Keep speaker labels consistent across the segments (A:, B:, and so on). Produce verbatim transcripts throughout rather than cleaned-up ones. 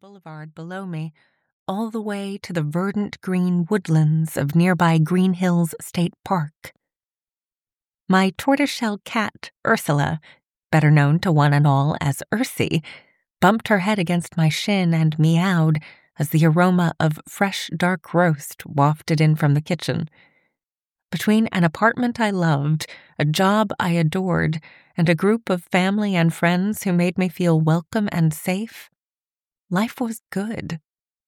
A: boulevard below me, all the way to the verdant green woodlands of nearby Green Hills State Park. My tortoiseshell cat, Ursula, better known to one and all as Ursie, bumped her head against my shin and meowed as the aroma of fresh dark roast wafted in from the kitchen. Between an apartment I loved, a job I adored, and a group of family and friends who made me feel welcome and safe, life was good.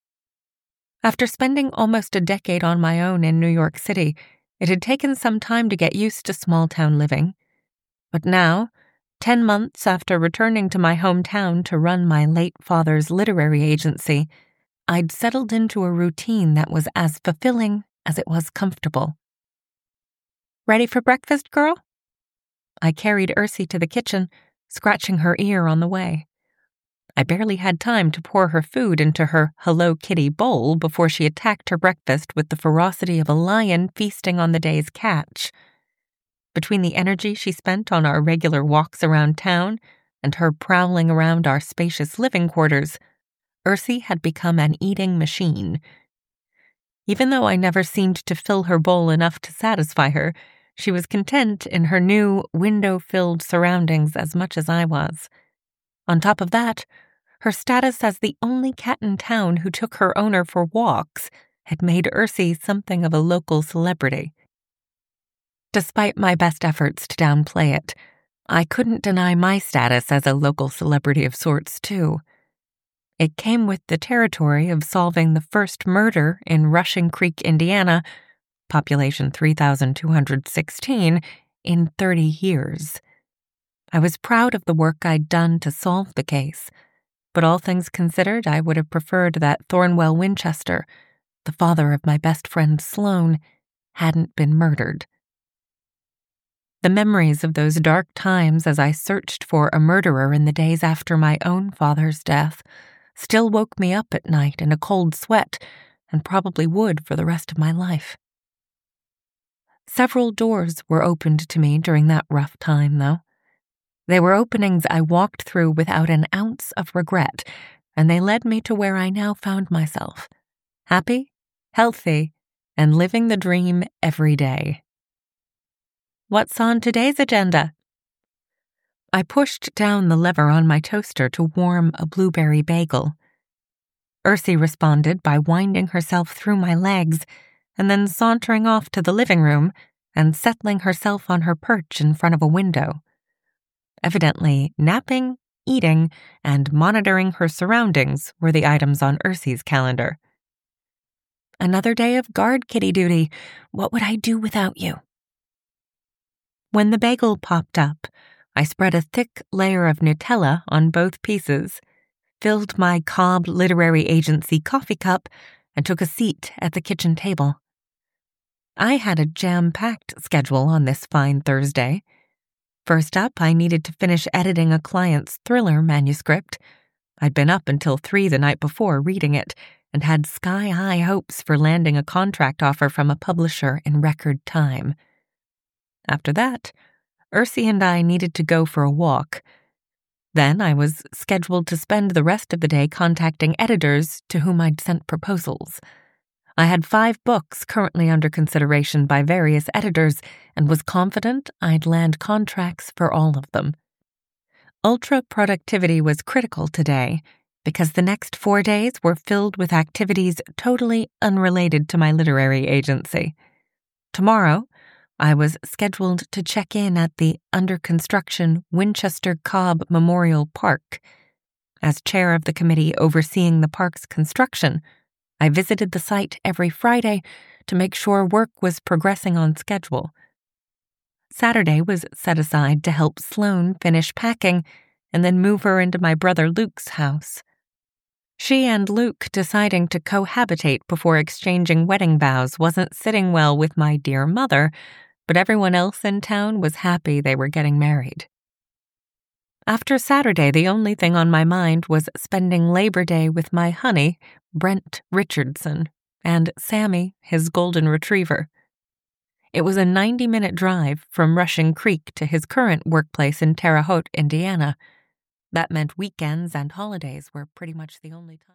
A: After spending almost a decade on my own in New York City, it had taken some time to get used to small-town living. But now, ten months after returning to my hometown to run my late father's literary agency, I'd settled into a routine that was as fulfilling as it was comfortable. "Ready for breakfast, girl?" I carried Ursie to the kitchen, scratching her ear on the way. I barely had time to pour her food into her Hello Kitty bowl before she attacked her breakfast with the ferocity of a lion feasting on the day's catch. Between the energy she spent on our regular walks around town and her prowling around our spacious living quarters, Ursie had become an eating machine. Even though I never seemed to fill her bowl enough to satisfy her, she was content in her new, window-filled surroundings as much as I was. On top of that, her status as the only cat in town who took her owner for walks had made Ursie something of a local celebrity. Despite my best efforts to downplay it, I couldn't deny my status as a local celebrity of sorts, too. It came with the territory of solving the first murder in Rushing Creek, Indiana, population three thousand two hundred sixteen, in thirty years. I was proud of the work I'd done to solve the case, but all things considered, I would have preferred that Thornwell Winchester, the father of my best friend Sloane, hadn't been murdered. The memories of those dark times as I searched for a murderer in the days after my own father's death still woke me up at night in a cold sweat, and probably would for the rest of my life. Several doors were opened to me during that rough time, though. They were openings I walked through without an ounce of regret, and they led me to where I now found myself, happy, healthy, and living the dream every day. What's on today's agenda? I pushed down the lever on my toaster to warm a blueberry bagel. Ursie responded by winding herself through my legs and then sauntering off to the living room and settling herself on her perch in front of a window. Evidently, napping, eating, and monitoring her surroundings were the items on Ursie's calendar. Another day of guard kitty duty. What would I do without you? When the bagel popped up, I spread a thick layer of Nutella on both pieces, filled my Cobb Literary Agency coffee cup, and took a seat at the kitchen table. I had a jam-packed schedule on this fine Thursday. First up, I needed to finish editing a client's thriller manuscript. I'd been up until three the night before reading it, and had sky-high hopes for landing a contract offer from a publisher in record time. After that, Ursie and I needed to go for a walk. Then I was scheduled to spend the rest of the day contacting editors to whom I'd sent proposals. I had five books currently under consideration by various editors and was confident I'd land contracts for all of them. Ultra productivity was critical today because the next four days were filled with activities totally unrelated to my literary agency. Tomorrow, I was scheduled to check in at the under-construction Winchester Cobb Memorial Park. As chair of the committee overseeing the park's construction, I visited the site every Friday to make sure work was progressing on schedule. Saturday was set aside to help Sloane finish packing and then move her into my brother Luke's house. She and Luke deciding to cohabitate before exchanging wedding vows wasn't sitting well with my dear mother, but everyone else in town was happy they were getting married. After Saturday, the only thing on my mind was spending Labor Day with my honey, Brent Richardson, and Sammy, his golden retriever. It was a ninety-minute drive from Rushing Creek to his current workplace in Terre Haute, Indiana. That meant weekends and holidays were pretty much the only time.